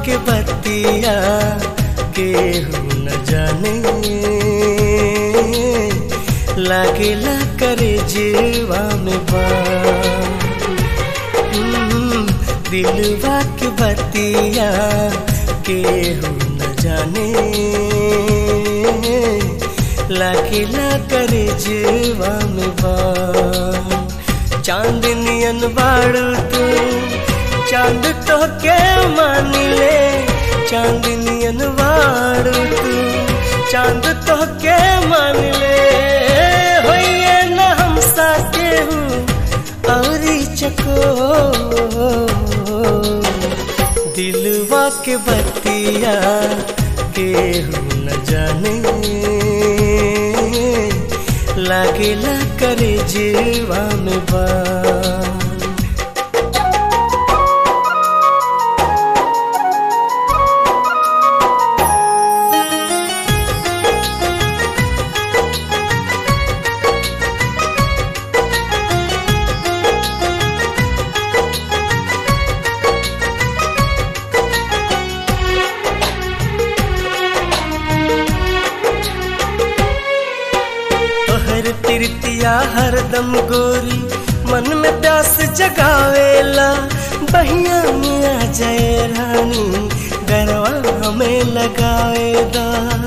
के बतिया केहू न जाने, लागेला करे जीवा में बान। दिलवा के बतिया केहू न जाने, लागेला करे जीवा में बान। चांदनियन बाड़ू तू, चांद तो के मान ले, चांदनियन बाड़ू तू, चांद तो के मान ले। होइए न हम साके हूँ औरी चको, दिलवा के बतिया केहू न जाने, लागेला करे जीवा में बान। तिरतिया हरदम गोरी मन में प्यास जगावेला, बहिया में आ जाए रानी गरवा हमें लगावेदा।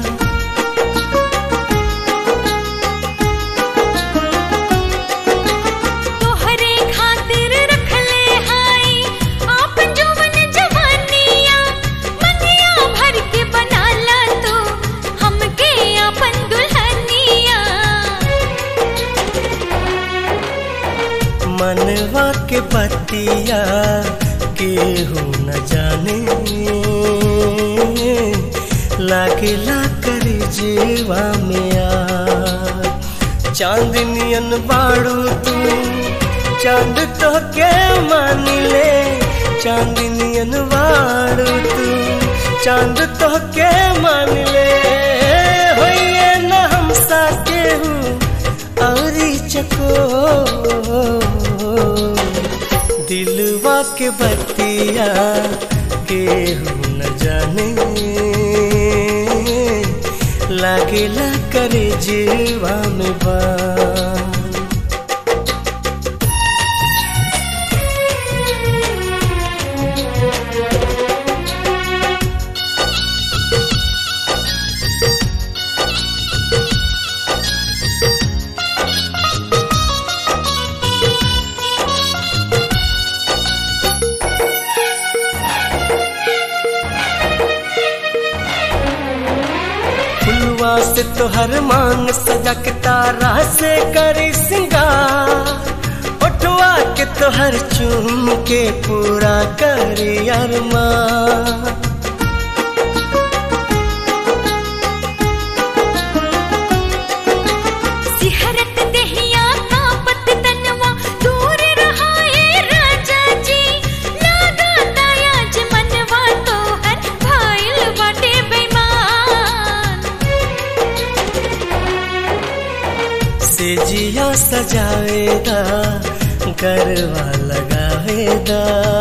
तोहरे खातिर रख ले हाई आप जवन जवानिया, मंगिया भर के बनाला तो हमके अपन दुल्हनिया। मनवा के बतिया केहू न जाने, लागेला करे जीवा में आ। चांदनियन बाड़ू तू, चांद तो के मान ले, चांदनियन बाड़ू तू, चांद तो के मान ले। होइए न हम साके हूँ औरी चको, दिलवा के बतिया केहू न जाने, लागेला करे जीवा में बान। से तोहर मांग सजा के तारा से करी सिंगार, उठवा के तोहर चूम के पूरा करी अरमान। सिहरत देहिया कांपत तनवा, दूर रहाए राजा जी, लागता आज मनवा तोहर भाइल बाटे बेईमान। से जिया सजावेदा, गरवा लगावेदा,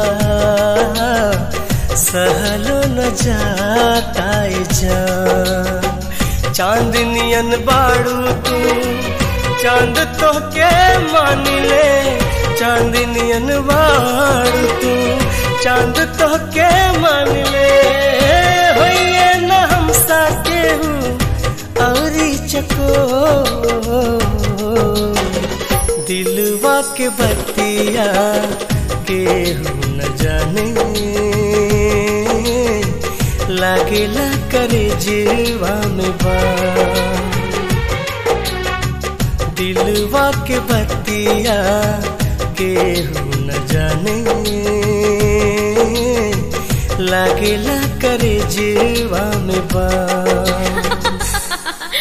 सहलो न जाता जान। चांदनियन बाड़ू तू, चांद तो के मान ले, चांदनियन बाड़ू तू, चांद तो के मान ले। होइए न हम साके हूँ औरी चको, दिलवा के बतिया केहू न जाने, लागेला करे जीवा में बान। दिलवा के बतिया केहू न जाने, लागेला करे जीवा में बान।